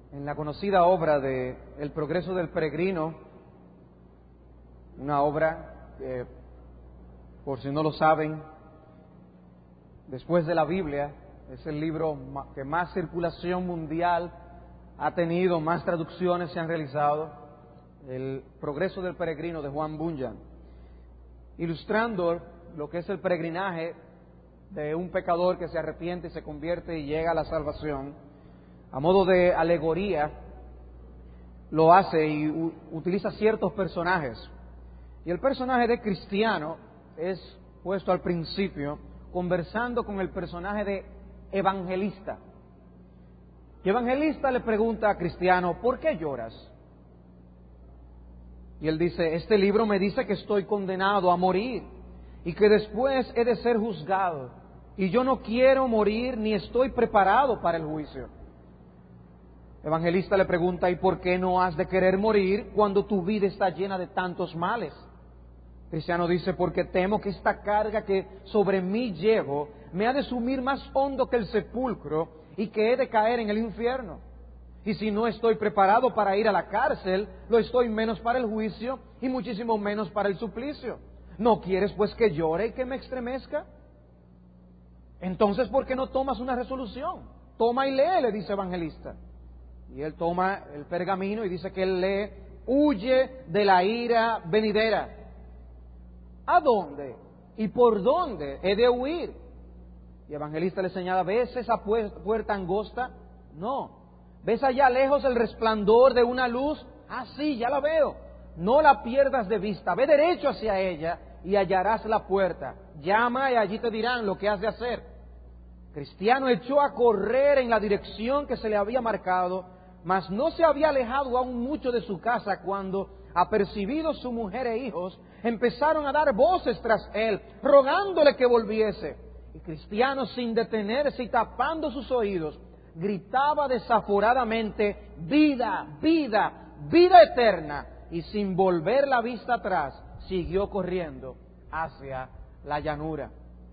En la conocida obra de El progreso del peregrino, una obra que, por si no lo saben, después de la Biblia, es el libro que más circulación mundial ha tenido, más traducciones se han realizado, El progreso del peregrino de Juan Bunyan, ilustrando lo que es el peregrinaje de un pecador que se arrepiente y se convierte y llega a la salvación. A modo de alegoría, lo hace y utiliza ciertos personajes. Y el personaje de Cristiano es puesto al principio, conversando con el personaje de Evangelista. Y Evangelista le pregunta a Cristiano, ¿por qué lloras? Y él dice, este libro me dice que estoy condenado a morir y que después he de ser juzgado. Y yo no quiero morir ni estoy preparado para el juicio. Evangelista le pregunta, ¿y por qué no has de querer morir cuando tu vida está llena de tantos males? Cristiano dice, porque temo que esta carga que sobre mí llevo me ha de sumir más hondo que el sepulcro y que he de caer en el infierno. Y si no estoy preparado para ir a la cárcel, lo estoy menos para el juicio y muchísimo menos para el suplicio. ¿No quieres pues que llore y que me estremezca? Entonces, ¿por qué no tomas una resolución? Toma y lee, le dice Evangelista. Y él toma el pergamino y dice que él lee, huye de la ira venidera. ¿A dónde y por dónde he de huir? Y Evangelista le señala, ¿ves esa puerta angosta? No. ¿Ves allá lejos el resplandor de una luz? Ah, sí, ya la veo. No la pierdas de vista, ve derecho hacia ella y hallarás la puerta. Llama y allí te dirán lo que has de hacer. Cristiano echó a correr en la dirección que se le había marcado, mas no se había alejado aún mucho de su casa cuando, apercibidos su mujer e hijos, empezaron a dar voces tras él, rogándole que volviese. Y Cristiano, sin detenerse y tapando sus oídos, gritaba desaforadamente, vida, vida, vida eterna, y sin volver la vista atrás, siguió corriendo hacia la llanura.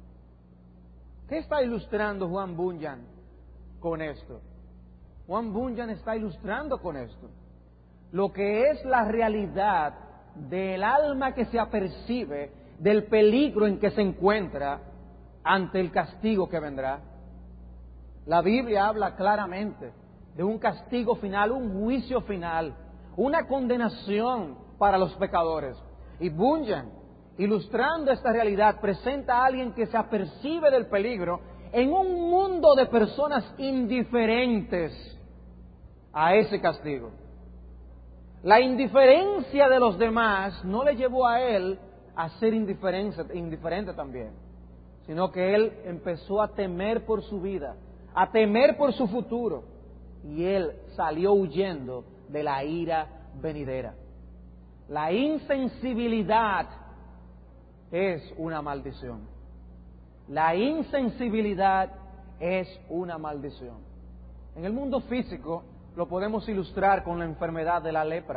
¿Qué está ilustrando Juan Bunyan con esto? Juan Bunyan está ilustrando con esto lo que es la realidad del alma que se apercibe del peligro en que se encuentra ante el castigo que vendrá. La Biblia habla claramente de un castigo final, un juicio final, una condenación para los pecadores. Y Bunyan, ilustrando esta realidad, presenta a alguien que se apercibe del peligro en un mundo de personas indiferentes a ese castigo. La indiferencia de los demás no le llevó a él a ser indiferente también, sino que él empezó a temer por su vida, a temer por su futuro, y él salió huyendo de la ira venidera. La insensibilidad es una maldición. La insensibilidad es una maldición. En el mundo físico lo podemos ilustrar con la enfermedad de la lepra.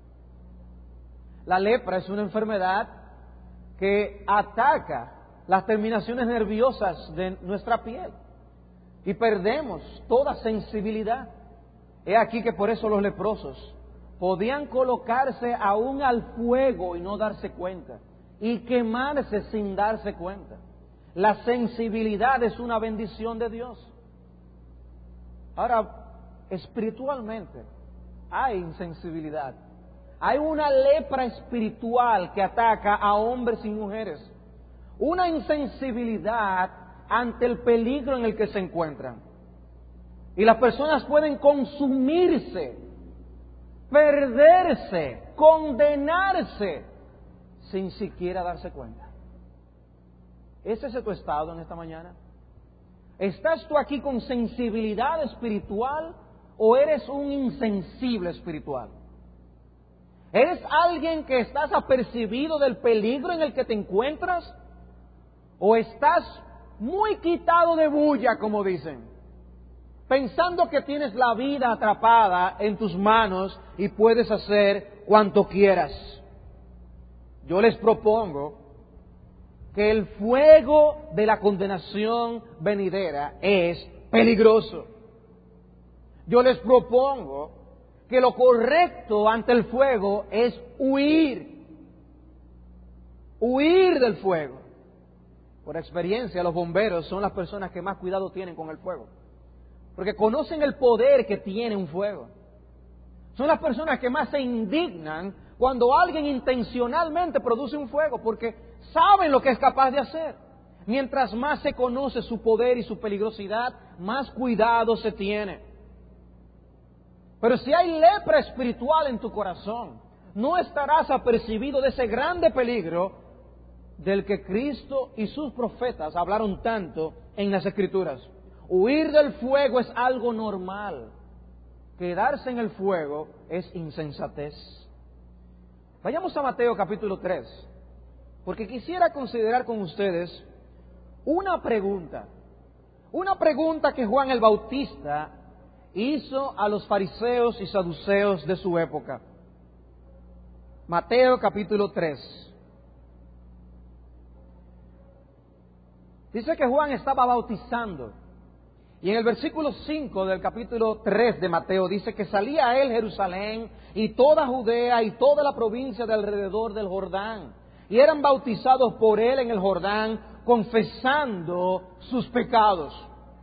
La lepra es una enfermedad que ataca las terminaciones nerviosas de nuestra piel y perdemos toda sensibilidad. He aquí que por eso los leprosos podían colocarse aún al fuego y no darse cuenta, y quemarse sin darse cuenta. La sensibilidad es una bendición de Dios. Ahora, espiritualmente hay insensibilidad. Hay una lepra espiritual que ataca a hombres y mujeres. Una insensibilidad ante el peligro en el que se encuentran. Y las personas pueden consumirse, perderse, condenarse, sin siquiera darse cuenta. ¿Es ese tu estado en esta mañana? ¿Estás tú aquí con sensibilidad espiritual o eres un insensible espiritual? ¿Eres alguien que estás apercibido del peligro en el que te encuentras? ¿O estás muy quitado de bulla, como dicen, pensando que tienes la vida atrapada en tus manos y puedes hacer cuanto quieras? Yo les propongo que el fuego de la condenación venidera es peligroso. Yo les propongo que lo correcto ante el fuego es huir. Huir del fuego. Por experiencia, los bomberos son las personas que más cuidado tienen con el fuego, porque conocen el poder que tiene un fuego. Son las personas que más se indignan cuando alguien intencionalmente produce un fuego, porque saben lo que es capaz de hacer. Mientras más se conoce su poder y su peligrosidad, más cuidado se tiene. Pero si hay lepra espiritual en tu corazón, no estarás apercibido de ese grande peligro del que Cristo y sus profetas hablaron tanto en las Escrituras. Huir del fuego es algo normal. Quedarse en el fuego es insensatez. Vayamos a Mateo capítulo 3, porque quisiera considerar con ustedes una pregunta que Juan el Bautista hizo a los fariseos y saduceos de su época. Mateo capítulo 3. Dice que Juan estaba bautizando. Y en el versículo 5 del capítulo 3 de Mateo dice que salía a él Jerusalén y toda Judea y toda la provincia de alrededor del Jordán. Y eran bautizados por él en el Jordán, confesando sus pecados.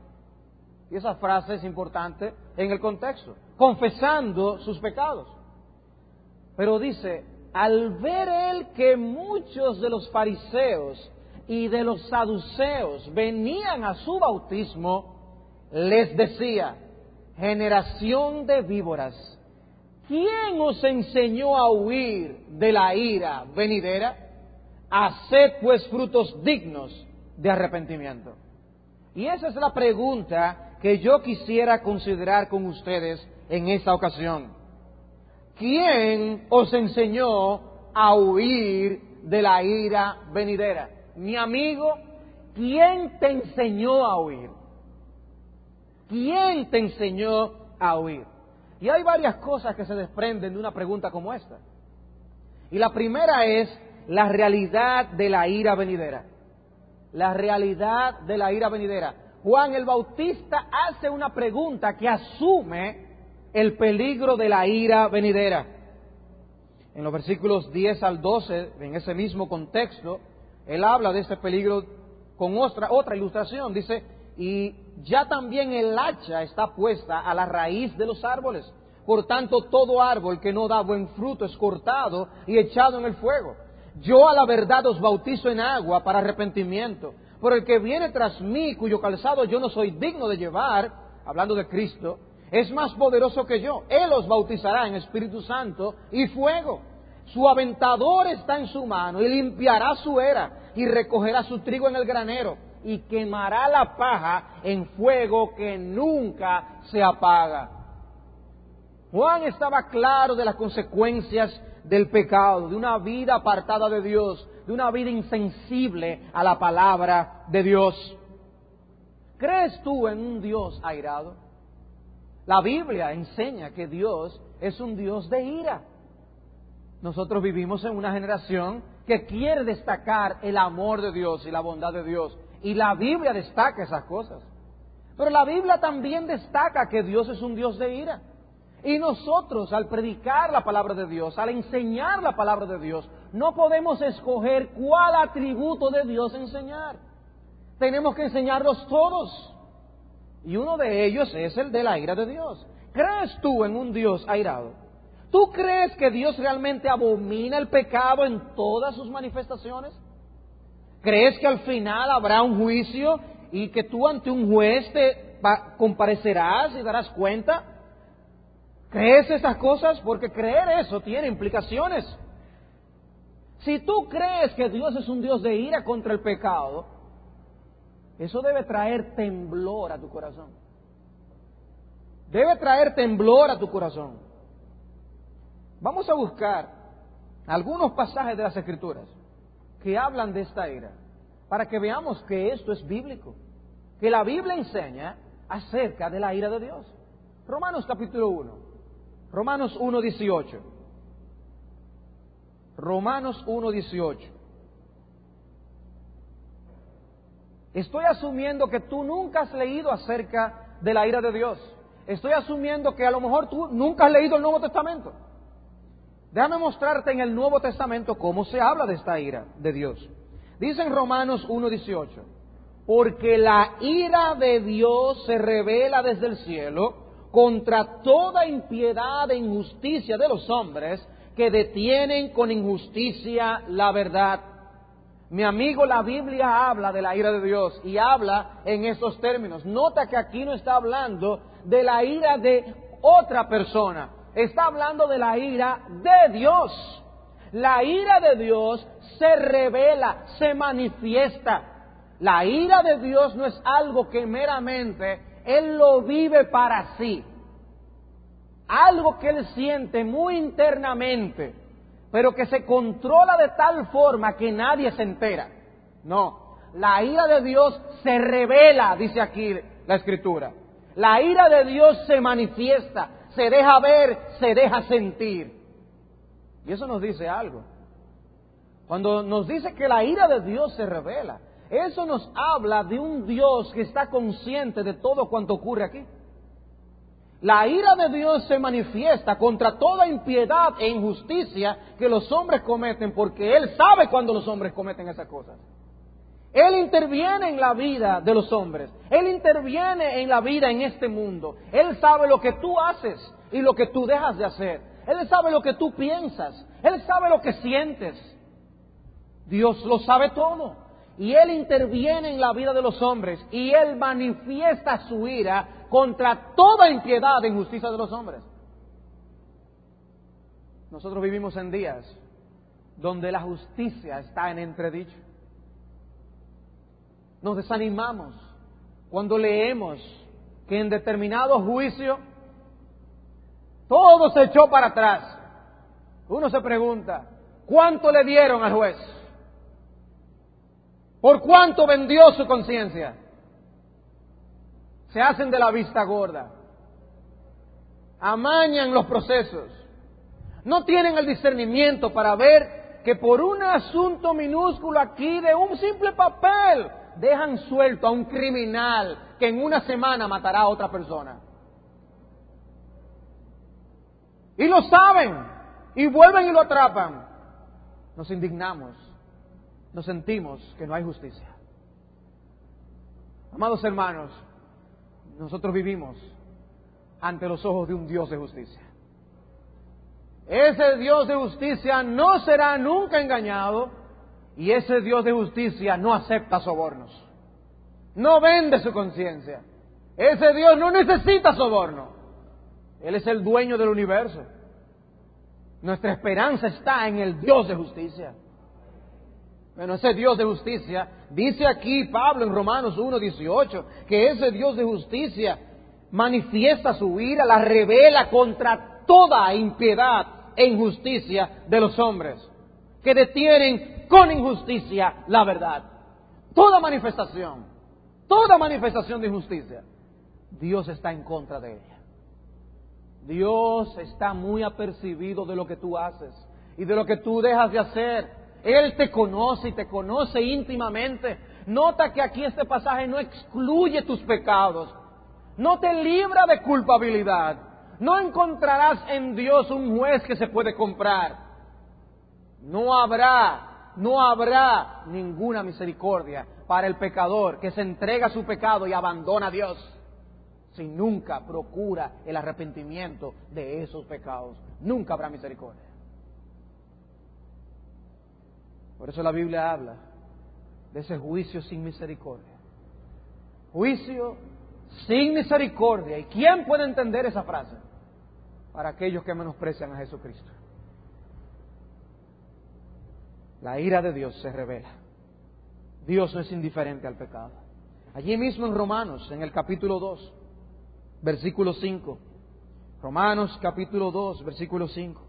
Y esa frase es importante en el contexto. Confesando sus pecados. Pero dice, al ver él que muchos de los fariseos y de los saduceos venían a su bautismo, les decía: generación de víboras, ¿quién os enseñó a huir de la ira venidera? Haced pues frutos dignos de arrepentimiento. Y esa es la pregunta que yo quisiera considerar con ustedes en esta ocasión. ¿Quién os enseñó a huir de la ira venidera? Mi amigo, ¿quién te enseñó a huir? ¿Quién te enseñó a huir? Y hay varias cosas que se desprenden de una pregunta como esta. Y la primera es la realidad de la ira venidera. La realidad de la ira venidera. Juan el Bautista hace una pregunta que asume el peligro de la ira venidera. En los versículos 10 al 12, en ese mismo contexto, él habla de este peligro con otra ilustración. Dice, y ya también el hacha está puesta a la raíz de los árboles. Por tanto, todo árbol que no da buen fruto es cortado y echado en el fuego. Yo a la verdad os bautizo en agua para arrepentimiento. Pero el que viene tras mí, cuyo calzado yo no soy digno de llevar, hablando de Cristo, es más poderoso que yo. Él os bautizará en Espíritu Santo y fuego. Su aventador está en su mano y limpiará su era y recogerá su trigo en el granero y quemará la paja en fuego que nunca se apaga. Juan estaba claro de las consecuencias del pecado, de una vida apartada de Dios, de una vida insensible a la palabra de Dios. ¿Crees tú en un Dios airado? La Biblia enseña que Dios es un Dios de ira. Nosotros vivimos en una generación que quiere destacar el amor de Dios y la bondad de Dios. Y la Biblia destaca esas cosas. Pero la Biblia también destaca que Dios es un Dios de ira. Y nosotros, al predicar la palabra de Dios, al enseñar la palabra de Dios, no podemos escoger cuál atributo de Dios enseñar. Tenemos que enseñarlos todos. Y uno de ellos es el de la ira de Dios. ¿Crees tú en un Dios airado? ¿Tú crees que Dios realmente abomina el pecado en todas sus manifestaciones? ¿Crees que al final habrá un juicio y que tú ante un juez te comparecerás y darás cuenta? ¿Crees esas cosas? Porque creer eso tiene implicaciones. Si tú crees que Dios es un Dios de ira contra el pecado, eso debe traer temblor a tu corazón. Debe traer temblor a tu corazón. Vamos a buscar algunos pasajes de las Escrituras que hablan de esta ira, para que veamos que esto es bíblico, que la Biblia enseña acerca de la ira de Dios. Romanos capítulo 1, Romanos 1:18. Romanos 1:18. Estoy asumiendo que tú nunca has leído acerca de la ira de Dios. estoy asumiendo que a lo mejor tú nunca has leído el Nuevo Testamento. Déjame mostrarte en el Nuevo Testamento cómo se habla de esta ira de Dios. Dice en Romanos 1:18, porque la ira de Dios se revela desde el cielo contra toda impiedad e injusticia de los hombres que detienen con injusticia la verdad. Mi amigo, la Biblia habla de la ira de Dios y habla en estos términos. Nota que aquí no está hablando de la ira de otra persona, está hablando de la ira de Dios. La ira de Dios se revela, se manifiesta. La ira de Dios no es algo que meramente Él lo vive para sí. Algo que Él siente muy internamente, pero que se controla de tal forma que nadie se entera. No, la ira de Dios se revela, dice aquí la Escritura. La ira de Dios se manifiesta, se deja ver, se deja sentir. Y eso nos dice algo. Cuando nos dice que la ira de Dios se revela, eso nos habla de un Dios que está consciente de todo cuanto ocurre aquí. La ira de Dios se manifiesta contra toda impiedad e injusticia que los hombres cometen, porque Él sabe cuando los hombres cometen esas cosas. Él interviene en la vida de los hombres. Él interviene en la vida en este mundo. Él sabe lo que tú haces y lo que tú dejas de hacer. Él sabe lo que tú piensas. Él sabe lo que sientes. Dios lo sabe todo. Y Él interviene en la vida de los hombres. Y Él manifiesta su ira contra toda impiedad e injusticia de los hombres. Nosotros vivimos en días donde la justicia está en entredicho. Nos desanimamos cuando leemos que en determinado juicio todo se echó para atrás. Uno se pregunta, ¿cuánto le dieron al juez? ¿Por cuánto vendió su conciencia? Se hacen de la vista gorda, amañan los procesos, no tienen el discernimiento para ver que por un asunto minúsculo aquí de un simple papel dejan suelto a un criminal que en una semana matará a otra persona. Y lo saben, y vuelven y lo atrapan. Nos indignamos, nos sentimos que no hay justicia. Amados hermanos, nosotros vivimos ante los ojos de un Dios de justicia. Ese Dios de justicia no será nunca engañado y ese Dios de justicia no acepta sobornos. No vende su conciencia. Ese Dios no necesita soborno. Él es el dueño del universo. Nuestra esperanza está en el Dios de justicia. Bueno, ese Dios de justicia, dice aquí Pablo en Romanos 1:18, que ese Dios de justicia manifiesta su ira, la revela contra toda impiedad e injusticia de los hombres, que detienen con injusticia la verdad. Toda manifestación de injusticia, Dios está en contra de ella. Dios está muy apercibido de lo que tú haces y de lo que tú dejas de hacer. Él te conoce y te conoce íntimamente. Nota que aquí este pasaje no excluye tus pecados, no te libra de culpabilidad. No encontrarás en Dios un juez que se puede comprar. No habrá ninguna misericordia para el pecador que se entrega a su pecado y abandona a Dios, si nunca procura el arrepentimiento de esos pecados. Nunca habrá misericordia. Por eso la Biblia habla de ese juicio sin misericordia. Juicio sin misericordia. ¿Y quién puede entender esa frase? Para aquellos que menosprecian a Jesucristo. La ira de Dios se revela. Dios no es indiferente al pecado. Allí mismo en Romanos, en el capítulo 2, versículo 5. Romanos capítulo 2, versículo 5.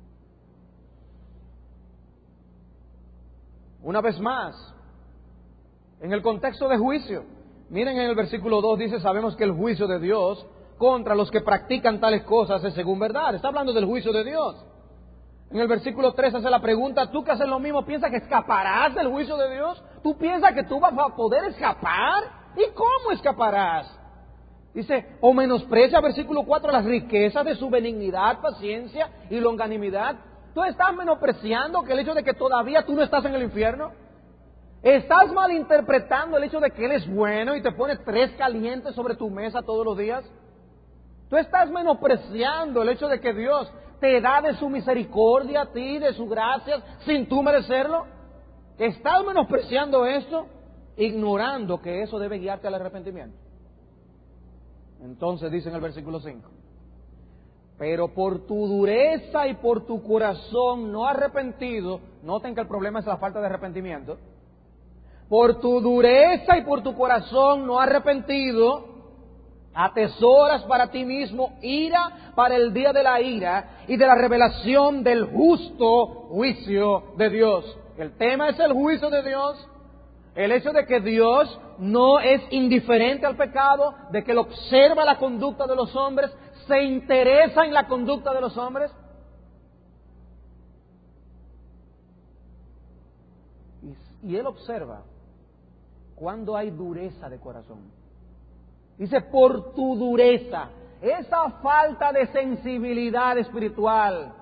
Una vez más, en el contexto de juicio, miren en el versículo 2 dice, sabemos que el juicio de Dios contra los que practican tales cosas es según verdad. Está hablando del juicio de Dios. En el versículo 3 hace la pregunta, ¿tú que haces lo mismo piensas que escaparás del juicio de Dios? ¿Tú piensas que tú vas a poder escapar? ¿Y cómo escaparás? Dice, o menosprecia, versículo 4, las riquezas de su benignidad, paciencia y longanimidad. ¿Tú estás menospreciando que el hecho de que todavía tú no estás en el infierno? ¿Estás malinterpretando el hecho de que Él es bueno y te pone 3 calientes sobre tu mesa todos los días? ¿Tú estás menospreciando el hecho de que Dios te da de su misericordia a ti, de su gracia, sin tú merecerlo? ¿Estás menospreciando esto? Ignorando que eso debe guiarte al arrepentimiento. Entonces dice en el versículo 5, pero por tu dureza y por tu corazón no arrepentido, noten que el problema es la falta de arrepentimiento, por tu dureza y por tu corazón no arrepentido, atesoras para ti mismo ira para el día de la ira y de la revelación del justo juicio de Dios. El tema es el juicio de Dios, el hecho de que Dios no es indiferente al pecado, de que Él observa la conducta de los hombres, se interesa en la conducta de los hombres. Y Él observa cuando hay dureza de corazón. Dice, por tu dureza, esa falta de sensibilidad espiritual.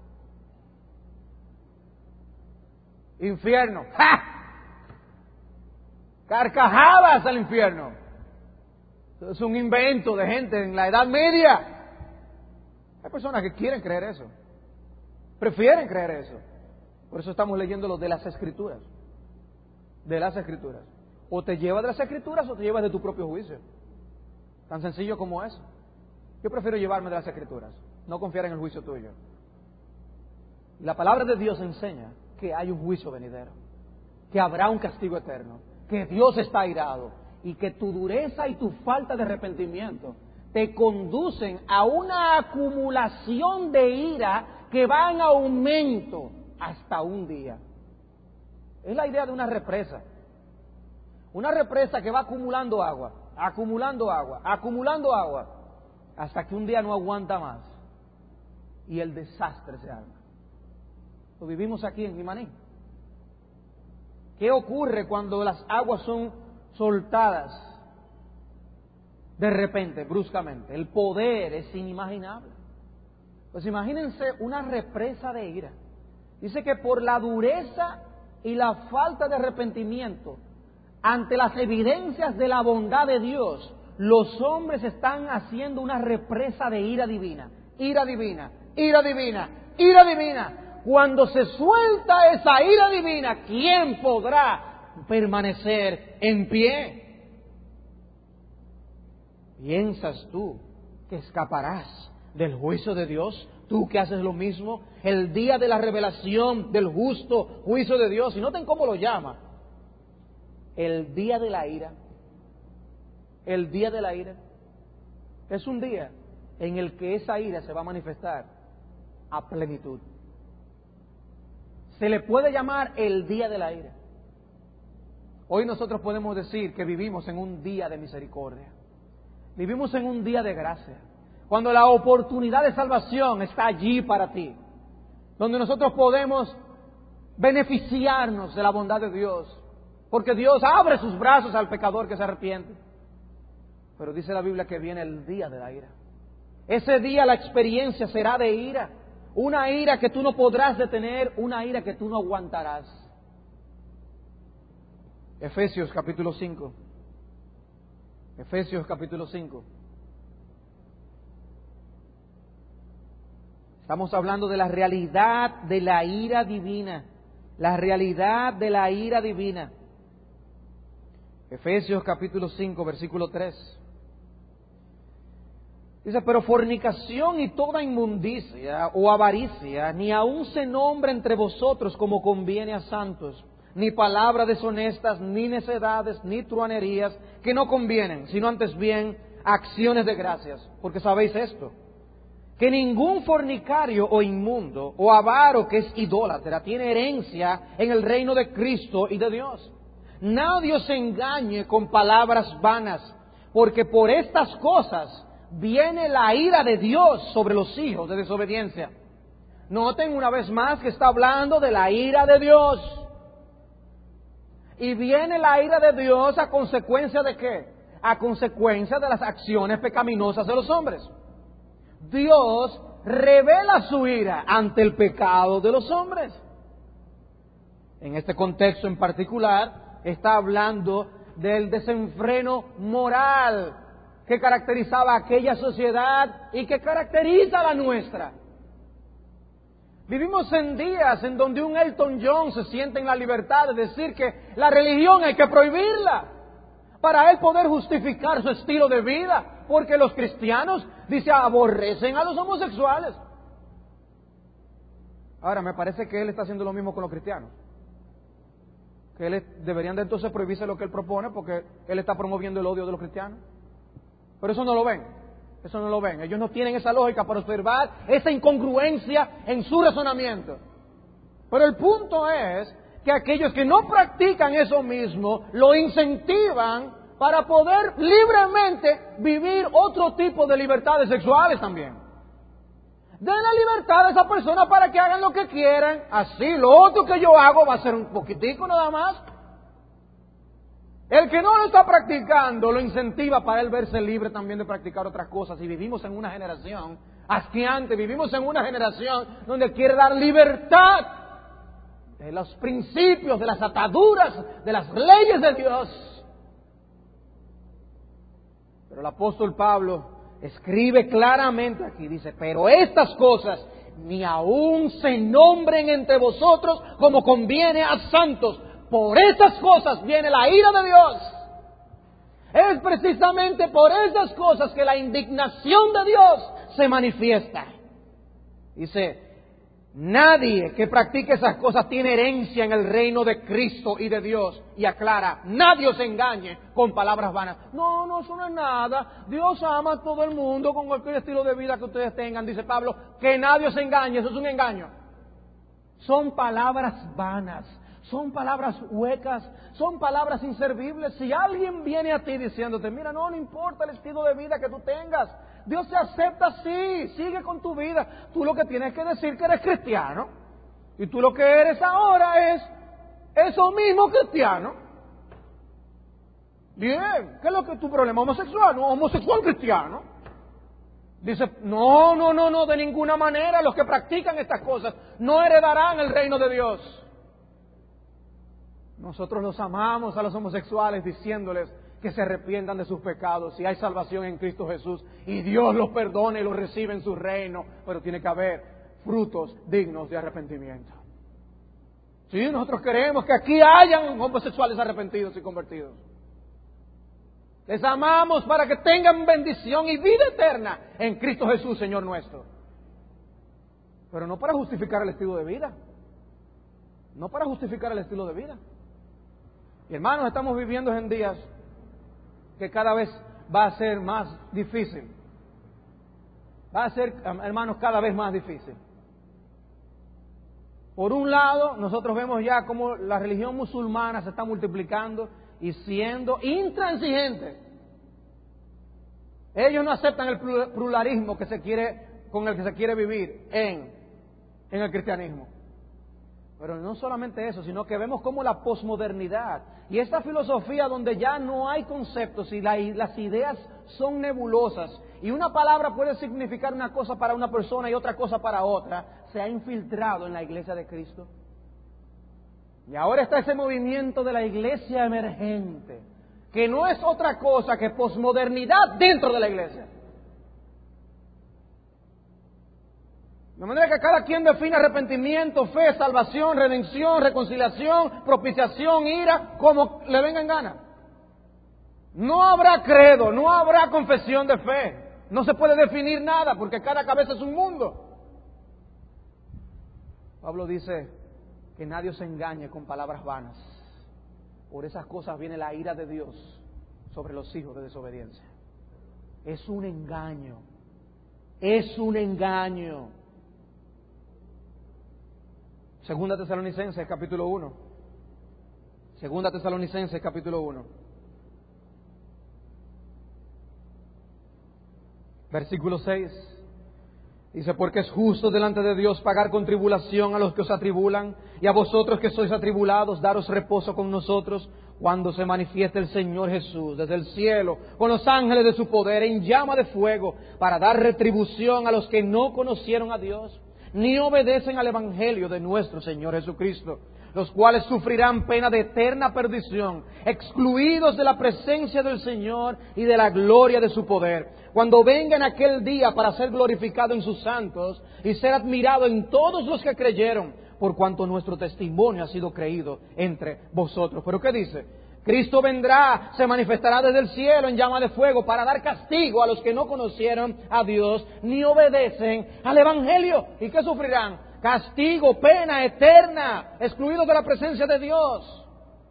Infierno. ¡Ja! Carcajadas al infierno. Es un invento de gente en la Edad Media. Hay personas que quieren creer eso. Prefieren creer eso. Por eso estamos leyendo lo de las Escrituras. De las Escrituras. O te llevas de las Escrituras o te llevas de tu propio juicio. Tan sencillo como eso. Yo prefiero llevarme de las Escrituras, no confiar en el juicio tuyo. La palabra de Dios enseña que hay un juicio venidero, que habrá un castigo eterno, que Dios está airado y que tu dureza y tu falta de arrepentimiento te conducen a una acumulación de ira que va en aumento hasta un día. Es la idea de una represa. Una represa que va acumulando agua, hasta que un día no aguanta más y el desastre se arma. Lo vivimos aquí en Jimaní. ¿Qué ocurre cuando las aguas son soltadas de repente, bruscamente? El poder es inimaginable. Pues imagínense una represa de ira. Dice que por la dureza y la falta de arrepentimiento, ante las evidencias de la bondad de Dios, los hombres están haciendo una represa de ira divina. Ira divina, ira divina, ira divina. Cuando se suelta esa ira divina, ¿quién podrá permanecer en pie? ¿Piensas tú que escaparás del juicio de Dios? Tú que haces lo mismo, el día de la revelación del justo juicio de Dios. Y noten cómo lo llama. El día de la ira. El día de la ira. Es un día en el que esa ira se va a manifestar a plenitud. Se le puede llamar el día de la ira. Hoy nosotros podemos decir que vivimos en un día de misericordia. Vivimos en un día de gracia. Cuando la oportunidad de salvación está allí para ti. Donde nosotros podemos beneficiarnos de la bondad de Dios. Porque Dios abre sus brazos al pecador que se arrepiente. Pero dice la Biblia que viene el día de la ira. Ese día la experiencia será de ira. Una ira que tú no podrás detener, una ira que tú no aguantarás. Efesios capítulo 5. Efesios capítulo 5. Estamos hablando de la realidad de la ira divina. La realidad de la ira divina. Efesios capítulo 5, versículo 3. Dice, pero fornicación y toda inmundicia o avaricia, ni aun se nombra entre vosotros como conviene a santos, ni palabras deshonestas, ni necedades, ni truanerías, que no convienen, sino antes bien acciones de gracias. Porque sabéis esto, que ningún fornicario o inmundo o avaro que es idólatra tiene herencia en el reino de Cristo y de Dios. Nadie os engañe con palabras vanas, porque por estas cosas viene la ira de Dios sobre los hijos de desobediencia. Noten una vez más que está hablando de la ira de Dios. Y viene la ira de Dios a consecuencia de ¿qué? a consecuencia de las acciones pecaminosas de los hombres. Dios revela su ira ante el pecado de los hombres. En este contexto en particular, está hablando del desenfreno moral que caracterizaba aquella sociedad y que caracteriza la nuestra. Vivimos en días en donde un Elton John se siente en la libertad de decir que la religión hay que prohibirla para él poder justificar su estilo de vida, porque los cristianos, dice, aborrecen a los homosexuales. Ahora, me parece que él está haciendo lo mismo con los cristianos. Que deberían de entonces prohibirse lo que él propone, porque él está promoviendo el odio de los cristianos. Pero eso no lo ven. Eso no lo ven. Ellos no tienen esa lógica para observar esa incongruencia en su razonamiento. Pero el punto es que aquellos que no practican eso mismo lo incentivan para poder libremente vivir otro tipo de libertades sexuales también. Den la libertad a esa persona para que hagan lo que quieran. Así, lo otro que yo hago va a ser un poquitico nada más. El que no lo está practicando lo incentiva para él verse libre también de practicar otras cosas. Y vivimos en una generación asqueante, vivimos en una generación donde quiere dar libertad de los principios, de las ataduras, de las leyes de Dios. Pero el apóstol Pablo escribe claramente aquí, dice, pero estas cosas ni aún se nombren entre vosotros como conviene a santos. Por esas cosas viene la ira de Dios. Es precisamente por esas cosas que la indignación de Dios se manifiesta. Dice, nadie que practique esas cosas tiene herencia en el reino de Cristo y de Dios. Y aclara, nadie os engañe con palabras vanas. No, eso no es nada. Dios ama a todo el mundo con cualquier estilo de vida que ustedes tengan. Dice Pablo, que nadie os engañe, eso es un engaño. Son palabras vanas. Son palabras huecas, son palabras inservibles. Si alguien viene a ti diciéndote, mira, no importa el estilo de vida que tú tengas, Dios te acepta así, sigue con tu vida. Tú lo que tienes que decir que eres cristiano. Y tú lo que eres ahora es eso mismo cristiano. Bien, ¿qué es lo que es tu problema? ¿Homosexual? No, homosexual cristiano. Dice, no, de ninguna manera. Los que practican estas cosas no heredarán el reino de Dios. Nosotros los amamos a los homosexuales diciéndoles que se arrepientan de sus pecados y hay salvación en Cristo Jesús y Dios los perdona y los recibe en su reino, pero tiene que haber frutos dignos de arrepentimiento. Sí, nosotros queremos que aquí hayan homosexuales arrepentidos y convertidos. Les amamos para que tengan bendición y vida eterna en Cristo Jesús, Señor nuestro. Pero no para justificar el estilo de vida. No para justificar el estilo de vida. Y hermanos, estamos viviendo en días que cada vez va a ser más difícil. Va a ser, hermanos, cada vez más difícil. Por un lado, nosotros vemos ya cómo la religión musulmana se está multiplicando y siendo intransigente. Ellos no aceptan el pluralismo con el que se quiere vivir en el cristianismo. Pero no solamente eso, sino que vemos como la posmodernidad y esta filosofía donde ya no hay conceptos y las ideas son nebulosas y una palabra puede significar una cosa para una persona y otra cosa para otra, se ha infiltrado en la iglesia de Cristo. Y ahora está ese movimiento de la iglesia emergente, que no es otra cosa que posmodernidad dentro de la iglesia. De manera que cada quien define arrepentimiento, fe, salvación, redención, reconciliación, propiciación, ira, como le venga en gana. No habrá credo, no habrá confesión de fe. No se puede definir nada porque cada cabeza es un mundo. Pablo dice que nadie os engañe con palabras vanas. Por esas cosas viene la ira de Dios sobre los hijos de desobediencia. Es un engaño. Es un engaño. Segunda Tesalonicenses capítulo 1. Segunda Tesalonicenses capítulo 1. Versículo 6. Dice, porque es justo delante de Dios pagar con tribulación a los que os atribulan, y a vosotros que sois atribulados, daros reposo con nosotros, cuando se manifieste el Señor Jesús desde el cielo, con los ángeles de su poder en llama de fuego, para dar retribución a los que no conocieron a Dios, ni obedecen al Evangelio de nuestro Señor Jesucristo, los cuales sufrirán pena de eterna perdición, excluidos de la presencia del Señor y de la gloria de su poder, cuando venga en aquel día para ser glorificado en sus santos y ser admirado en todos los que creyeron, por cuanto nuestro testimonio ha sido creído entre vosotros. ¿Pero qué dice? Cristo vendrá, se manifestará desde el cielo en llama de fuego para dar castigo a los que no conocieron a Dios ni obedecen al Evangelio. ¿Y qué sufrirán? Castigo, pena eterna, excluidos de la presencia de Dios.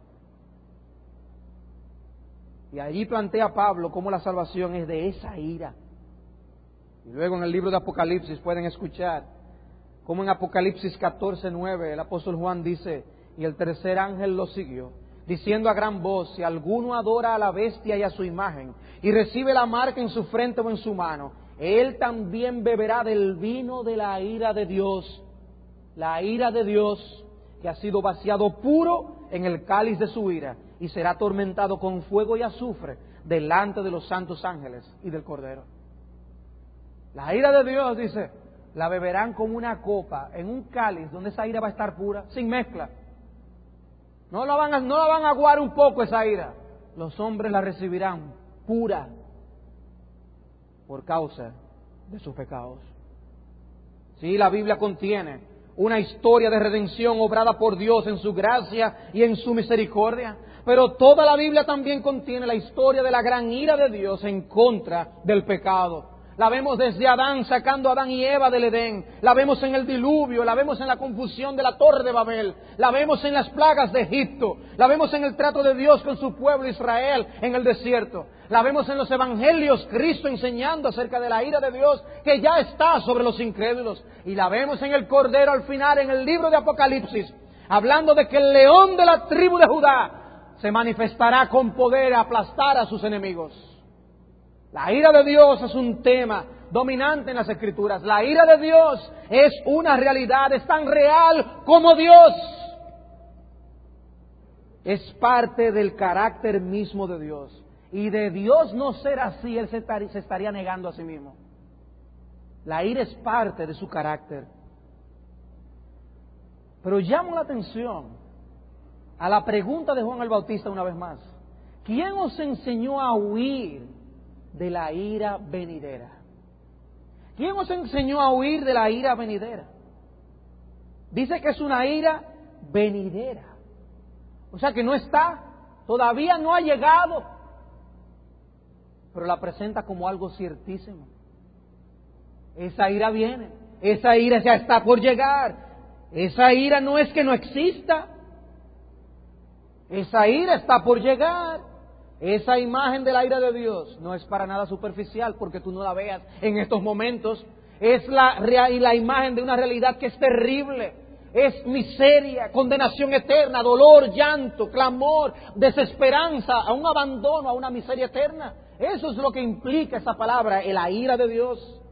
Y allí plantea Pablo cómo la salvación es de esa ira. Y luego en el libro de Apocalipsis pueden escuchar como en Apocalipsis 14:9 el apóstol Juan dice: y el tercer ángel lo siguió, diciendo a gran voz: si alguno adora a la bestia y a su imagen, y recibe la marca en su frente o en su mano, él también beberá del vino de la ira de Dios, la ira de Dios, que ha sido vaciado puro en el cáliz de su ira, y será atormentado con fuego y azufre delante de los santos ángeles y del Cordero. La ira de Dios, dice, la beberán como una copa en un cáliz donde esa ira va a estar pura, sin mezcla. No la van a aguar un poco esa ira. Los hombres la recibirán pura por causa de sus pecados. Sí, la Biblia contiene una historia de redención obrada por Dios en su gracia y en su misericordia, pero toda la Biblia también contiene la historia de la gran ira de Dios en contra del pecado. La vemos desde Adán sacando a Adán y Eva del Edén, la vemos en el diluvio, la vemos en la confusión de la Torre de Babel, la vemos en las plagas de Egipto, la vemos en el trato de Dios con su pueblo Israel en el desierto, la vemos en los evangelios, Cristo enseñando acerca de la ira de Dios que ya está sobre los incrédulos, y la vemos en el Cordero al final en el libro de Apocalipsis, hablando de que el león de la tribu de Judá se manifestará con poder a aplastar a sus enemigos. La ira de Dios es un tema dominante en las Escrituras. La ira de Dios es una realidad, es tan real como Dios. Es parte del carácter mismo de Dios. Y de Dios no ser así, Él se estaría negando a sí mismo. La ira es parte de su carácter. Pero llamo la atención a la pregunta de Juan el Bautista una vez más. ¿Quién os enseñó a huir de la ira venidera? ¿Quién os enseñó a huir de la ira venidera? Dice que es una ira venidera. O sea que no está, todavía no ha llegado, pero la presenta como algo ciertísimo. Esa ira viene, esa ira ya está por llegar. Esa ira no es que no exista, esa ira está por llegar. Esa imagen de la ira de Dios no es para nada superficial porque tú no la veas en estos momentos. Es la imagen de una realidad que es terrible. Es miseria, condenación eterna, dolor, llanto, clamor, desesperanza, a un abandono, a una miseria eterna. Eso es lo que implica esa palabra, la ira de Dios.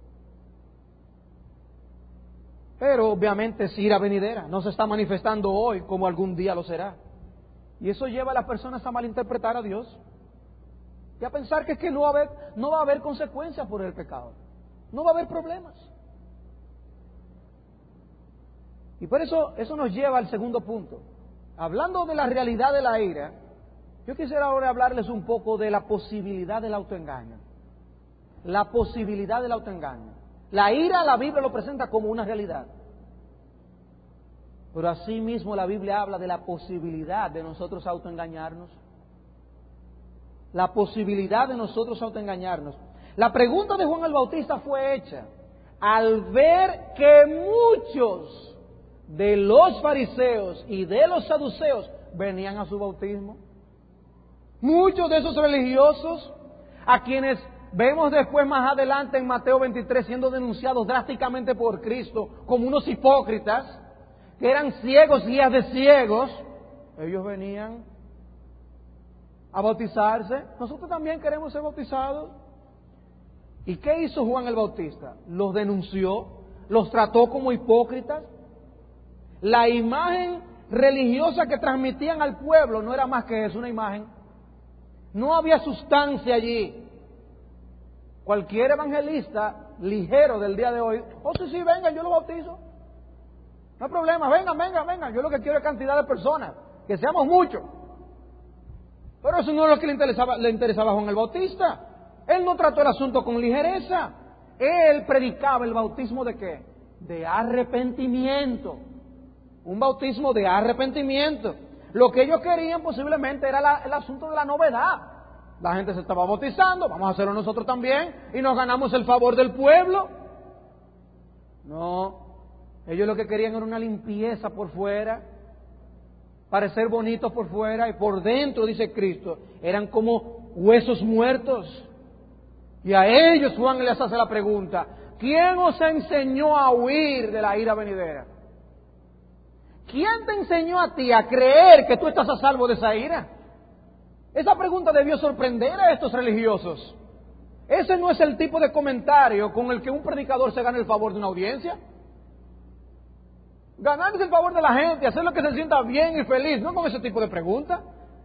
Pero obviamente es ira venidera, no se está manifestando hoy como algún día lo será. Y eso lleva a las personas a malinterpretar a Dios y a pensar que es que no va a haber consecuencias por el pecado, no va a haber problemas. Y por eso nos lleva al segundo punto. Hablando de la realidad de la ira, yo quisiera ahora hablarles un poco de la posibilidad del autoengaño. La posibilidad del autoengaño. La ira, la Biblia lo presenta como una realidad. Pero asimismo la Biblia habla de la posibilidad de nosotros autoengañarnos. La posibilidad de nosotros autoengañarnos. La pregunta de Juan el Bautista fue hecha al ver que muchos de los fariseos y de los saduceos venían a su bautismo. Muchos de esos religiosos, a quienes vemos después más adelante en Mateo 23 siendo denunciados drásticamente por Cristo como unos hipócritas, que eran ciegos, guías de ciegos, ellos venían a bautizarse. Nosotros también queremos ser bautizados. ¿Y qué hizo Juan el Bautista? Los denunció, los trató como hipócritas. La imagen religiosa que transmitían al pueblo no era más que eso, una imagen. No había sustancia allí. Cualquier evangelista ligero del día de hoy, sí, vengan, yo lo bautizo. No hay problema, vengan. Yo lo que quiero es cantidad de personas, que seamos muchos. Pero eso no es lo que le interesaba a Juan el Bautista. Él no trató el asunto con ligereza. Él predicaba el bautismo ¿de qué? De arrepentimiento. Un bautismo de arrepentimiento. Lo que ellos querían posiblemente era el asunto de la novedad. La gente se estaba bautizando, vamos a hacerlo nosotros también, y nos ganamos el favor del pueblo. No, ellos lo que querían era una limpieza por fuera, parecer bonitos por fuera, y por dentro, dice Cristo, eran como huesos muertos. Y a ellos Juan les hace la pregunta: ¿quién os enseñó a huir de la ira venidera? ¿Quién te enseñó a ti a creer que tú estás a salvo de esa ira? Esa pregunta debió sorprender a estos religiosos. Ese no es el tipo de comentario con el que un predicador se gana el favor de una audiencia. Ganarse el favor de la gente, hacer lo que se sienta bien y feliz, no con ese tipo de pregunta.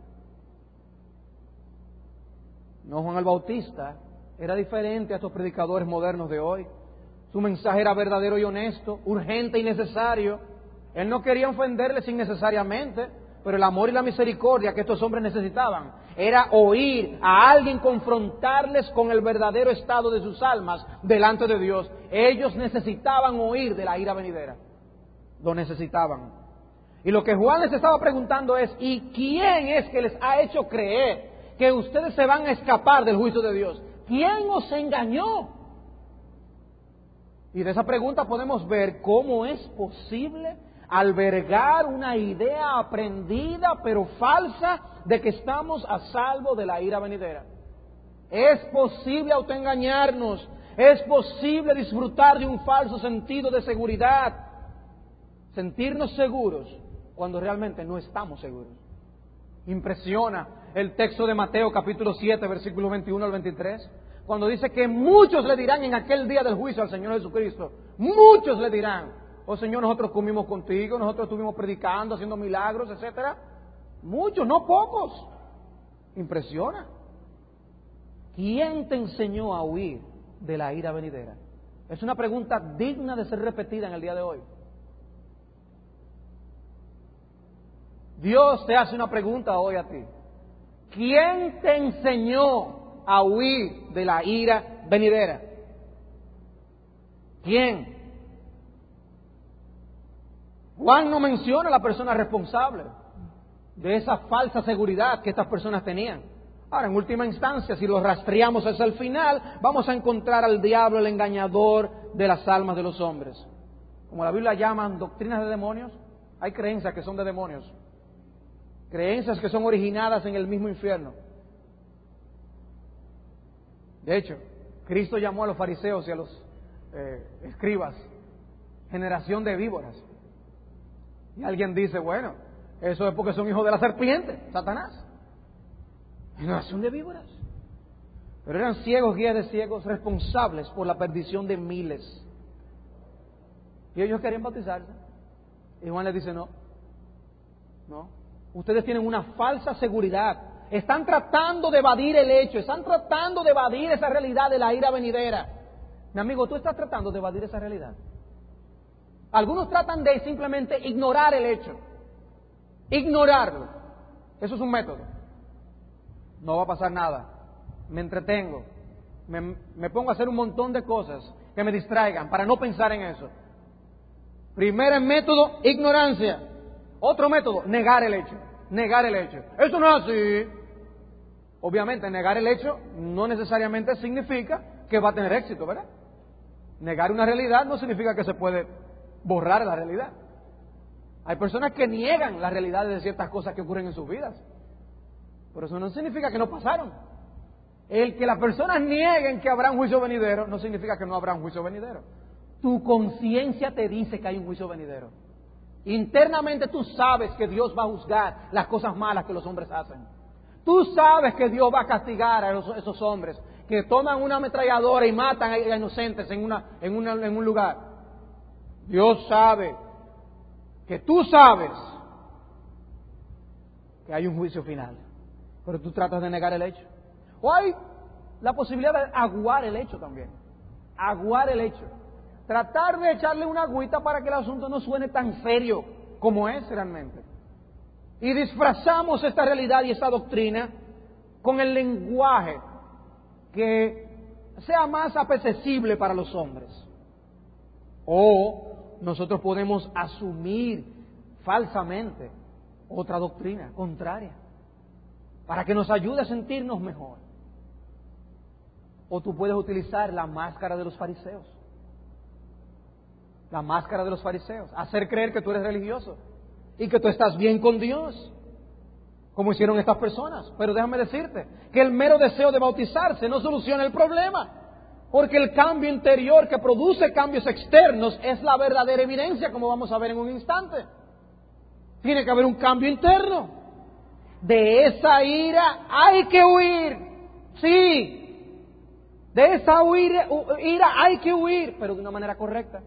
No, Juan el Bautista era diferente a estos predicadores modernos de hoy. Su mensaje era verdadero y honesto, urgente y necesario. Él no quería ofenderles innecesariamente, pero el amor y la misericordia que estos hombres necesitaban era oír a alguien confrontarles con el verdadero estado de sus almas delante de Dios. Ellos necesitaban oír de la ira venidera. Lo necesitaban. Y lo que Juan les estaba preguntando es: ¿y quién es que les ha hecho creer que ustedes se van a escapar del juicio de Dios? ¿Quién os engañó? Y de esa pregunta podemos ver cómo es posible albergar una idea aprendida pero falsa de que estamos a salvo de la ira venidera. Es posible autoengañarnos, es posible disfrutar de un falso sentido de seguridad, sentirnos seguros cuando realmente no estamos seguros. Impresiona el texto de Mateo capítulo 7, versículo 21 al 23, cuando dice que muchos le dirán en aquel día del juicio al Señor Jesucristo, muchos le dirán: oh Señor, nosotros comimos contigo, nosotros estuvimos predicando, haciendo milagros, etcétera. Muchos, no pocos. Impresiona. ¿Quién te enseñó a huir de la ira venidera? Es una pregunta digna de ser repetida en el día de hoy. Dios te hace una pregunta hoy a ti. ¿Quién te enseñó a huir de la ira venidera? ¿Quién? Juan no menciona a la persona responsable de esa falsa seguridad que estas personas tenían. Ahora, en última instancia, si lo rastreamos hasta el final, vamos a encontrar al diablo, el engañador de las almas de los hombres. Como la Biblia llaman doctrinas de demonios, hay creencias que son de demonios. Creencias que son originadas en el mismo infierno. De hecho, Cristo llamó a los fariseos y a los escribas generación de víboras. Y alguien dice: bueno, eso es porque son hijos de la serpiente, Satanás. Generación de víboras. Pero eran ciegos, guías de ciegos, responsables por la perdición de miles. Y ellos querían bautizarse. Y Juan les dice: no. Ustedes tienen una falsa seguridad. Están tratando de evadir el hecho. Están tratando de evadir esa realidad de la ira venidera. Mi amigo, tú estás tratando de evadir esa realidad. Algunos tratan de simplemente ignorar el hecho. Ignorarlo. Eso es un método. No va a pasar nada. Me entretengo. Me pongo a hacer un montón de cosas que me distraigan para no pensar en eso. Primer método, ignorancia. Otro método, negar el hecho. Negar el hecho. Eso no es así. Obviamente, negar el hecho no necesariamente significa que va a tener éxito, ¿verdad? Negar una realidad no significa que se puede borrar la realidad. Hay personas que niegan la realidad de ciertas cosas que ocurren en sus vidas. Pero eso no significa que no pasaron. El que las personas nieguen que habrá un juicio venidero no significa que no habrá un juicio venidero. Tu conciencia te dice que hay un juicio venidero. Internamente tú sabes que Dios va a juzgar las cosas malas que los hombres hacen. Tú sabes que Dios va a castigar a esos hombres que toman una ametralladora y matan a inocentes en un lugar. Dios sabe que tú sabes que hay un juicio final, pero tú tratas de negar el hecho. O hay la posibilidad de aguar el hecho también. Aguar el hecho. Tratar de echarle una agüita para que el asunto no suene tan serio como es realmente. Y disfrazamos esta realidad y esta doctrina con el lenguaje que sea más apetecible para los hombres. O nosotros podemos asumir falsamente otra doctrina contraria para que nos ayude a sentirnos mejor. O tú puedes utilizar la máscara de los fariseos. La máscara de los fariseos. Hacer creer que tú eres religioso y que tú estás bien con Dios, como hicieron estas personas. Pero déjame decirte que el mero deseo de bautizarse no soluciona el problema, porque el cambio interior que produce cambios externos es la verdadera evidencia, como vamos a ver en un instante. Tiene que haber un cambio interno. De esa ira hay que huir. Sí. De esa ira hay que huir, pero de una manera correcta.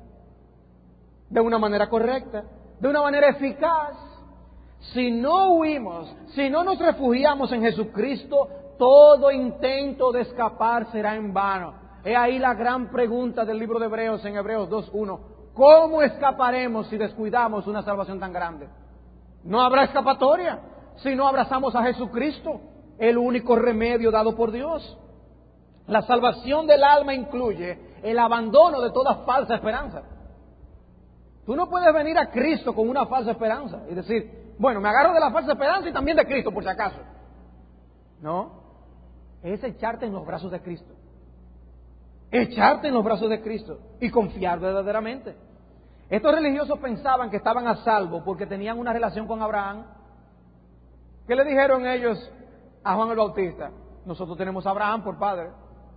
De una manera correcta, de una manera eficaz. Si no huimos, si no nos refugiamos en Jesucristo, todo intento de escapar será en vano. He ahí la gran pregunta del libro de Hebreos en Hebreos 2:1. ¿Cómo escaparemos si descuidamos una salvación tan grande? No habrá escapatoria si no abrazamos a Jesucristo, el único remedio dado por Dios. La salvación del alma incluye el abandono de toda falsa esperanza. Tú no puedes venir a Cristo con una falsa esperanza y decir, bueno, me agarro de la falsa esperanza y también de Cristo por si acaso. No, es echarte en los brazos de Cristo. Echarte en los brazos de Cristo y confiar verdaderamente. Estos religiosos pensaban que estaban a salvo porque tenían una relación con Abraham. ¿Qué le dijeron ellos a Juan el Bautista? Nosotros tenemos a Abraham por padre.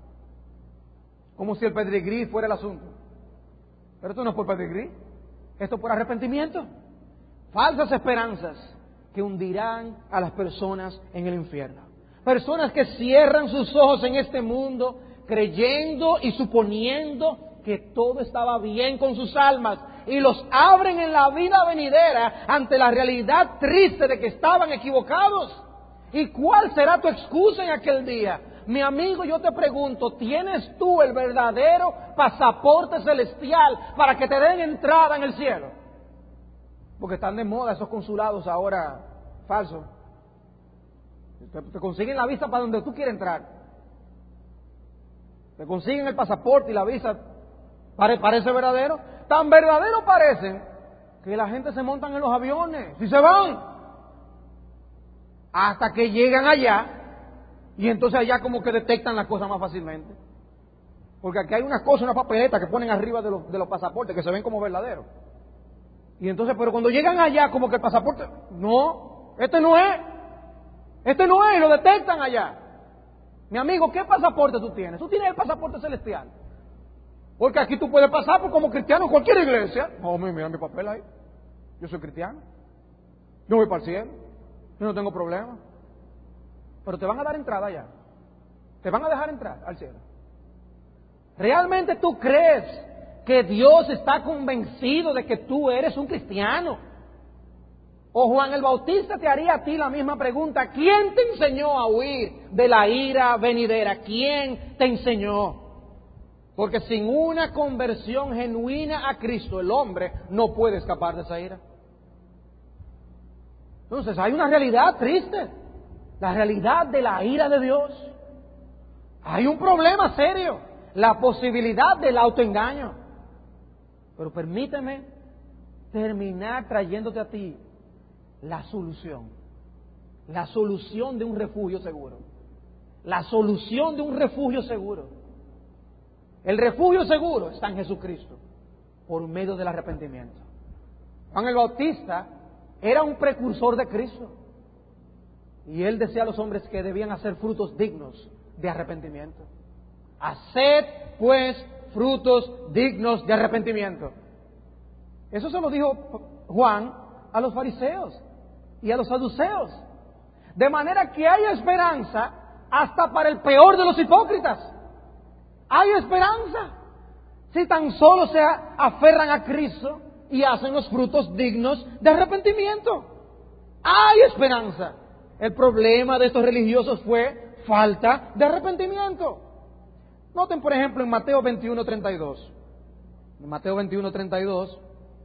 Como si el pedigrí fuera el asunto. Pero esto no es por pedigrí. Esto por arrepentimiento. Falsas esperanzas que hundirán a las personas en el infierno. Personas que cierran sus ojos en este mundo creyendo y suponiendo que todo estaba bien con sus almas y los abren en la vida venidera ante la realidad triste de que estaban equivocados. ¿Y cuál será tu excusa en aquel día? Mi amigo, yo te pregunto, ¿tienes tú el verdadero pasaporte celestial para que te den entrada en el cielo? Porque están de moda esos consulados ahora falsos. Te consiguen la visa para donde tú quieres entrar. Te consiguen el pasaporte y la visa. ¿Parece verdadero? Tan verdadero parecen que la gente se montan en los aviones y se van. Hasta que llegan allá. Y entonces allá como que detectan las cosas más fácilmente. Porque aquí hay unas cosas, una papeleta que ponen arriba de los pasaportes que se ven como verdaderos. Y entonces, pero cuando llegan allá como que el pasaporte, no, este no es, y lo detectan allá. Mi amigo, ¿qué pasaporte tú tienes? Tú tienes el pasaporte celestial. Porque aquí tú puedes pasar por como cristiano en cualquier iglesia. No, mira mi papel ahí. Yo soy cristiano. Yo voy para el cielo. Yo no tengo problema. Pero te van a dar entrada allá. Te van a dejar entrar al cielo. ¿Realmente tú crees que Dios está convencido de que tú eres un cristiano? O Juan el Bautista te haría a ti la misma pregunta. ¿Quién te enseñó a huir de la ira venidera? ¿Quién te enseñó? Porque sin una conversión genuina a Cristo, el hombre no puede escapar de esa ira. Entonces hay una realidad triste. La realidad de la ira de Dios. Hay un problema serio. La posibilidad del autoengaño. Pero permíteme terminar trayéndote a ti la solución. La solución de un refugio seguro. La solución de un refugio seguro. El refugio seguro está en Jesucristo, por medio del arrepentimiento. Juan el Bautista era un precursor de Cristo. Y él decía a los hombres que debían hacer frutos dignos de arrepentimiento. Haced, pues, frutos dignos de arrepentimiento. Eso se lo dijo Juan a los fariseos y a los saduceos. De manera que hay esperanza hasta para el peor de los hipócritas. Hay esperanza si tan solo se aferran a Cristo y hacen los frutos dignos de arrepentimiento. Hay esperanza. El problema de estos religiosos fue falta de arrepentimiento. Noten, por ejemplo, en Mateo 21:32. En Mateo 21:32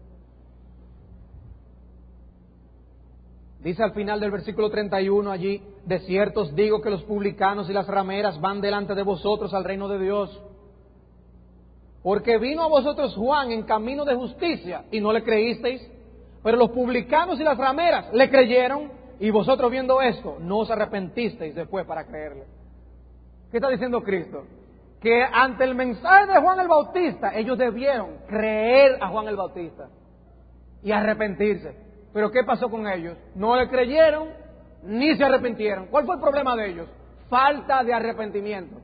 dice al final del versículo 31 allí: de cierto os digo que los publicanos y las rameras van delante de vosotros al reino de Dios. Porque vino a vosotros Juan en camino de justicia y no le creísteis, pero los publicanos y las rameras le creyeron, y vosotros viendo esto no os arrepentisteis después para creerle. ¿Qué está diciendo Cristo? Que ante el mensaje de Juan el Bautista ellos debieron creer a Juan el Bautista y arrepentirse. Pero ¿qué pasó con ellos? No le creyeron ni se arrepintieron. ¿Cuál fue el problema de ellos? Falta de arrepentimiento.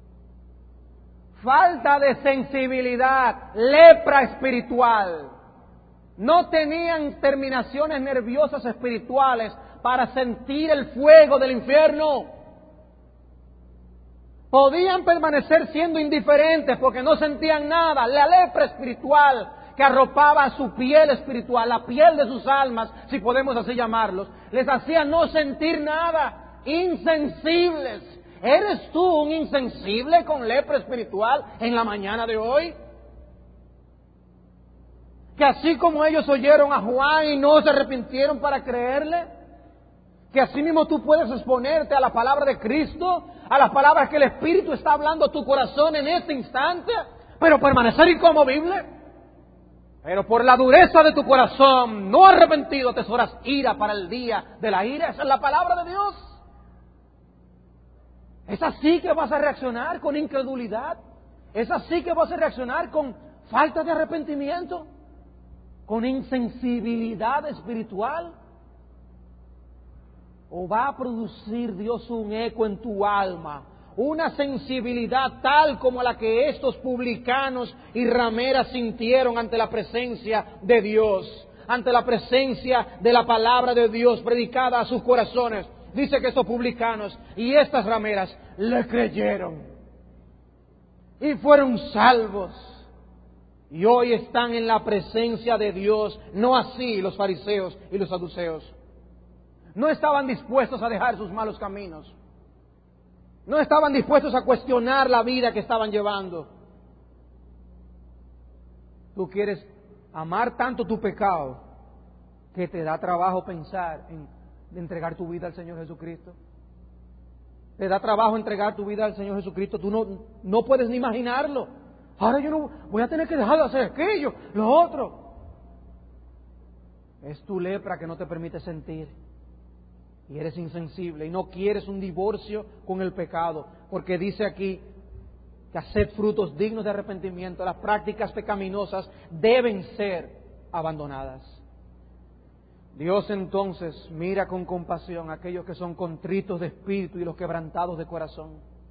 Falta de sensibilidad, lepra espiritual. No tenían terminaciones nerviosas espirituales para sentir el fuego del infierno. Podían permanecer siendo indiferentes porque no sentían nada. La lepra espiritual que arropaba su piel espiritual, la piel de sus almas, si podemos así llamarlos, les hacía no sentir nada, insensibles. ¿Eres tú un insensible con lepra espiritual en la mañana de hoy? Que así como ellos oyeron a Juan y no se arrepintieron para creerle, que así mismo tú puedes exponerte a la palabra de Cristo, a las palabras que el Espíritu está hablando a tu corazón en este instante, pero permanecer inconmovible. Pero por la dureza de tu corazón, no arrepentido, atesoras ira para el día de la ira. Esa es la palabra de Dios. ¿Es así que vas a reaccionar con incredulidad? ¿Es así que vas a reaccionar con falta de arrepentimiento? ¿Con insensibilidad espiritual? ¿O va a producir Dios un eco en tu alma? Una sensibilidad tal como la que estos publicanos y rameras sintieron ante la presencia de Dios, ante la presencia de la palabra de Dios predicada a sus corazones. Dice que estos publicanos y estas rameras le creyeron y fueron salvos. Y hoy están en la presencia de Dios, no así los fariseos y los saduceos. No estaban dispuestos a dejar sus malos caminos. No estaban dispuestos a cuestionar la vida que estaban llevando. Tú quieres amar tanto tu pecado que te da trabajo pensar en entregar tu vida al Señor Jesucristo. Te da trabajo entregar tu vida al Señor Jesucristo. Tú no puedes ni imaginarlo. Ahora yo no voy a tener que dejar de hacer aquello, lo otro. Es tu lepra que no te permite sentir. Y eres insensible y no quieres un divorcio con el pecado. Porque dice aquí que haced frutos dignos de arrepentimiento. Las prácticas pecaminosas deben ser abandonadas. Dios entonces mira con compasión a aquellos que son contritos de espíritu y los quebrantados de corazón.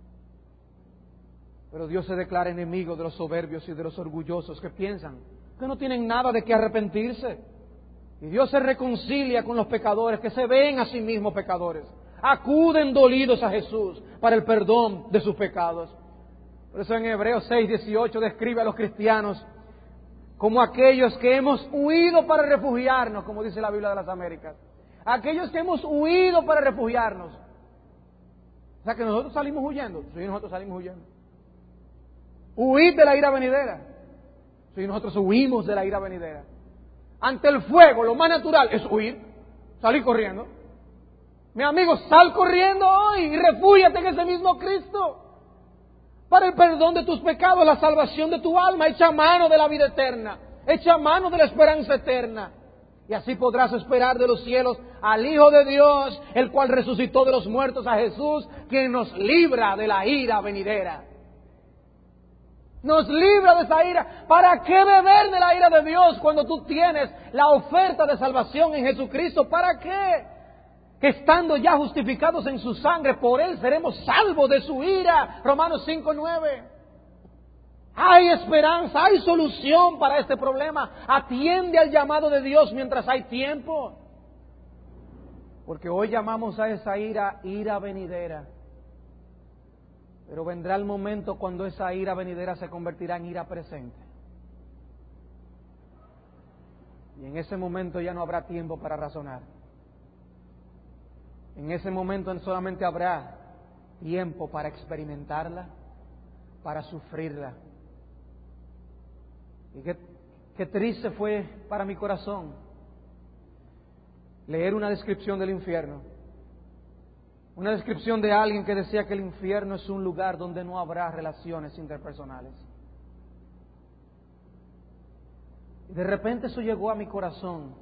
Pero Dios se declara enemigo de los soberbios y de los orgullosos que piensan que no tienen nada de qué arrepentirse. Y Dios se reconcilia con los pecadores que se ven a sí mismos pecadores. Acuden dolidos a Jesús para el perdón de sus pecados. Por eso en Hebreos 6:18 describe a los cristianos como aquellos que hemos huido para refugiarnos, como dice la Biblia de las Américas. Aquellos que hemos huido para refugiarnos. O sea que nosotros salimos huyendo. Sí, nosotros salimos huyendo. Huid de la ira venidera. Sí, nosotros huimos de la ira venidera. Ante el fuego, lo más natural es huir, salir corriendo. Mi amigo, sal corriendo hoy y refúgiate en ese mismo Cristo. Para el perdón de tus pecados, la salvación de tu alma. Echa mano de la vida eterna. Echa mano de la esperanza eterna. Y así podrás esperar de los cielos al Hijo de Dios, el cual resucitó de los muertos, a Jesús, quien nos libra de la ira venidera. Nos libra de esa ira. ¿Para qué beber de la ira de Dios cuando tú tienes la oferta de salvación en Jesucristo? ¿Para qué? Que estando ya justificados en su sangre, por Él seremos salvos de su ira. Romanos 5:9. Hay esperanza, hay solución para este problema. Atiende al llamado de Dios mientras hay tiempo. Porque hoy llamamos a esa ira, ira venidera. Pero vendrá el momento cuando esa ira venidera se convertirá en ira presente. Y en ese momento ya no habrá tiempo para razonar. En ese momento solamente habrá tiempo para experimentarla, para sufrirla. Y qué triste fue para mi corazón leer una descripción del infierno. Una descripción de alguien que decía que el infierno es un lugar donde no habrá relaciones interpersonales. Y de repente eso llegó a mi corazón.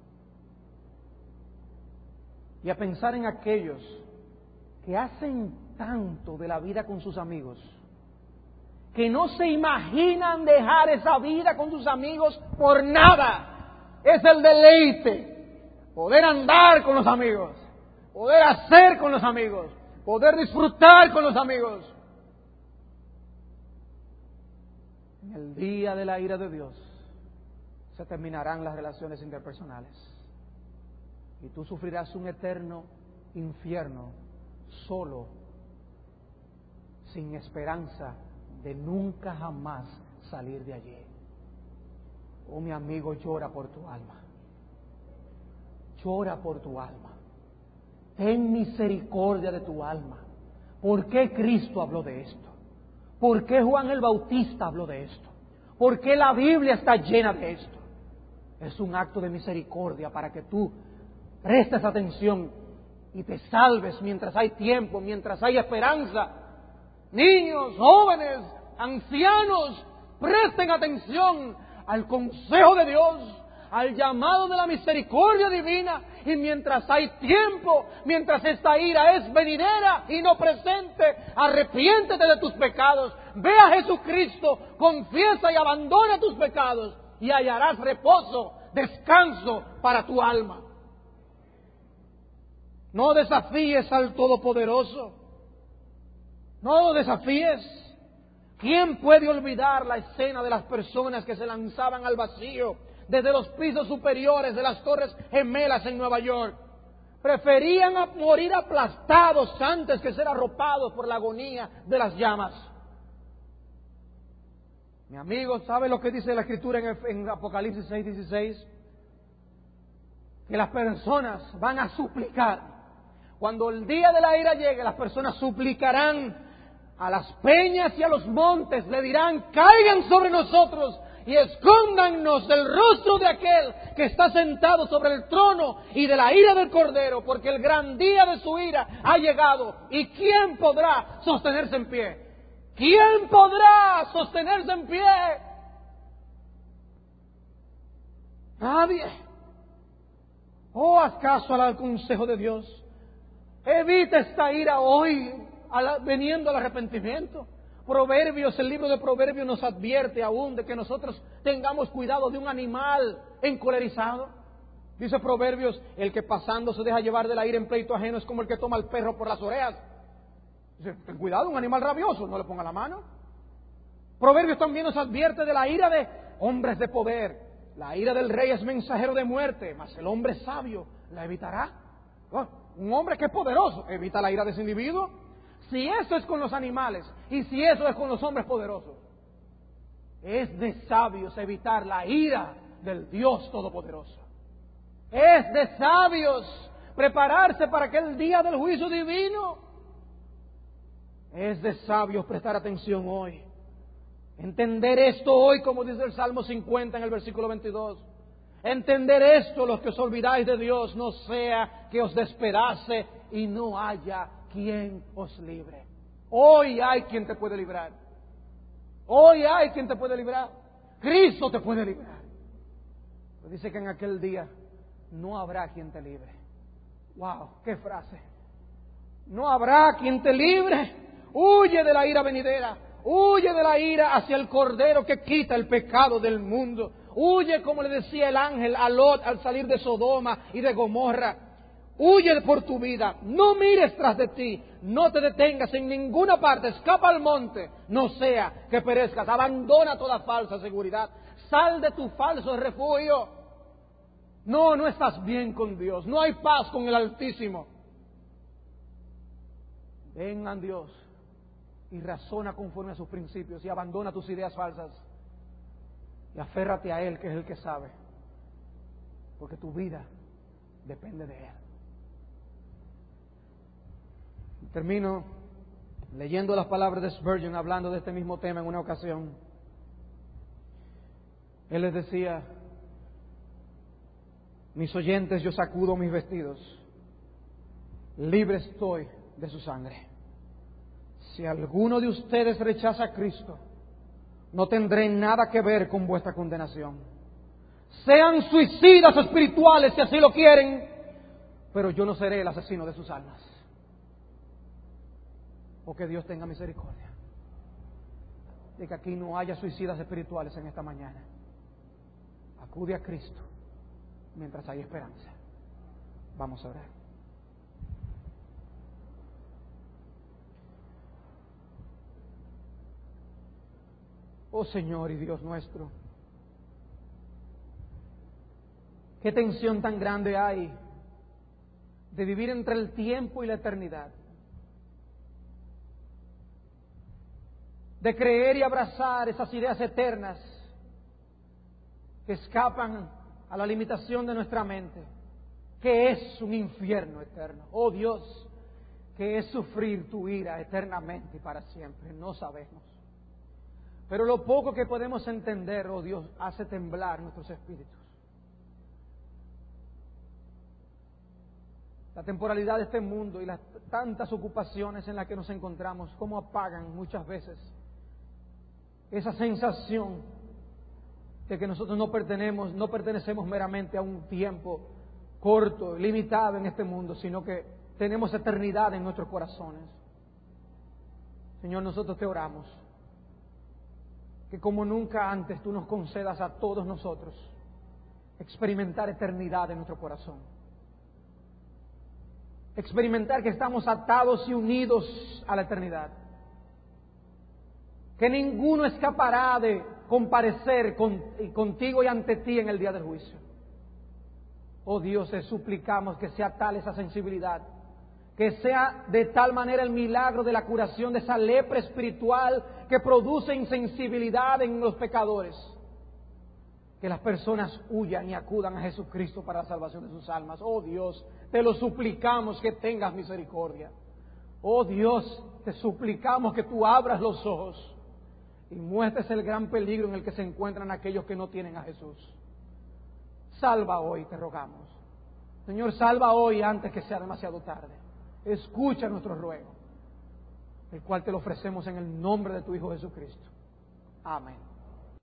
Y a pensar en aquellos que hacen tanto de la vida con sus amigos, que no se imaginan dejar esa vida con sus amigos por nada. Es el deleite, poder andar con los amigos, poder hacer con los amigos, poder disfrutar con los amigos. En el día de la ira de Dios se terminarán las relaciones interpersonales y tú sufrirás un eterno infierno solo, sin esperanza de nunca jamás salir de allí. Oh, mi amigo, llora por tu alma. Llora por tu alma. Ten misericordia de tu alma. ¿Por qué Cristo habló de esto? ¿Por qué Juan el Bautista habló de esto? ¿Por qué la Biblia está llena de esto? Es un acto de misericordia para que tú prestes atención y te salves mientras hay tiempo, mientras hay esperanza. Niños, jóvenes, ancianos, presten atención al consejo de Dios, al llamado de la misericordia divina. Y mientras hay tiempo, mientras esta ira es venidera y no presente, arrepiéntete de tus pecados, ve a Jesucristo, confiesa y abandona tus pecados y hallarás reposo, descanso para tu alma. No desafíes al Todopoderoso. No lo desafíes. ¿Quién puede olvidar la escena de las personas que se lanzaban al vacío desde los pisos superiores de las Torres Gemelas en Nueva York? Preferían morir aplastados antes que ser arropados por la agonía de las llamas. Mi amigo, ¿sabe lo que dice la Escritura en Apocalipsis 6:16? Que las personas van a suplicar. Cuando el día de la ira llegue, las personas suplicarán a las peñas y a los montes, le dirán: caigan sobre nosotros y escóndannos del rostro de aquel que está sentado sobre el trono y de la ira del Cordero, porque el gran día de su ira ha llegado. ¿Y quién podrá sostenerse en pie? ¿Quién podrá sostenerse en pie? Nadie. Oh, haz caso al consejo de Dios. Evita esta ira hoy, veniendo al arrepentimiento. Proverbios, el libro de Proverbios nos advierte aún de que nosotros tengamos cuidado de un animal encolerizado. Dice Proverbios: el que pasando se deja llevar de la ira en pleito ajeno es como el que toma al perro por las orejas. Dice: ten cuidado, un animal rabioso, no le ponga la mano. Proverbios también nos advierte de la ira de hombres de poder. La ira del rey es mensajero de muerte, mas el hombre sabio la evitará. Un hombre que es poderoso evita la ira de ese individuo. Si eso es con los animales y si eso es con los hombres poderosos, es de sabios evitar la ira del Dios Todopoderoso. Es de sabios prepararse para aquel día del juicio divino. Es de sabios prestar atención hoy. Entender esto hoy, como dice el Salmo 50 en el versículo 22. Entender esto, los que os olvidáis de Dios, no sea que os despedace y no haya quien os libre. Hoy hay quien te puede librar. Hoy hay quien te puede librar. Cristo te puede librar. Pero dice que en aquel día no habrá quien te libre. ¡Wow! ¡Qué frase! No habrá quien te libre. Huye de la ira venidera. Huye de la ira hacia el Cordero que quita el pecado del mundo. Huye, como le decía el ángel a Lot al salir de Sodoma y de Gomorra. Huye por tu vida. No mires tras de ti. No te detengas en ninguna parte. Escapa al monte. No sea que perezcas. Abandona toda falsa seguridad. Sal de tu falso refugio. No estás bien con Dios. No hay paz con el Altísimo. Ven a Dios y razona conforme a sus principios y abandona tus ideas falsas y aférrate a Él, que es el que sabe, porque tu vida depende de Él. Termino leyendo las palabras de Spurgeon hablando de este mismo tema en una ocasión. Él les decía: mis oyentes, yo sacudo mis vestidos, libre estoy de su sangre. Si alguno de ustedes rechaza a Cristo, no tendré nada que ver con vuestra condenación. Sean suicidas espirituales si así lo quieren, pero yo no seré el asesino de sus almas. O que Dios tenga misericordia de que aquí no haya suicidas espirituales en esta mañana. Acude a Cristo mientras hay esperanza. Vamos a orar. Oh Señor y Dios nuestro, qué tensión tan grande hay de vivir entre el tiempo y la eternidad, de creer y abrazar esas ideas eternas que escapan a la limitación de nuestra mente, que es un infierno eterno. Oh Dios, que es sufrir tu ira eternamente y para siempre. No sabemos. Pero lo poco que podemos entender, oh Dios, hace temblar nuestros espíritus. La temporalidad de este mundo y las tantas ocupaciones en las que nos encontramos, cómo apagan muchas veces esa sensación de que nosotros no pertenecemos meramente a un tiempo corto, limitado en este mundo, sino que tenemos eternidad en nuestros corazones. Señor, nosotros te oramos que como nunca antes tú nos concedas a todos nosotros experimentar eternidad en nuestro corazón. Experimentar que estamos atados y unidos a la eternidad. Que ninguno escapará de comparecer contigo y ante ti en el día del juicio. Oh Dios, te suplicamos que sea tal esa sensibilidad, que sea de tal manera el milagro de la curación de esa lepra espiritual que produce insensibilidad en los pecadores, que las personas huyan y acudan a Jesucristo para la salvación de sus almas. Oh Dios, te lo suplicamos que tengas misericordia. Oh Dios, te suplicamos que tú abras los ojos y muestres el gran peligro en el que se encuentran aquellos que no tienen a Jesús. Salva hoy, te rogamos. Señor, salva hoy antes que sea demasiado tarde. Escucha nuestro ruego, el cual te lo ofrecemos en el nombre de tu Hijo Jesucristo. Amén.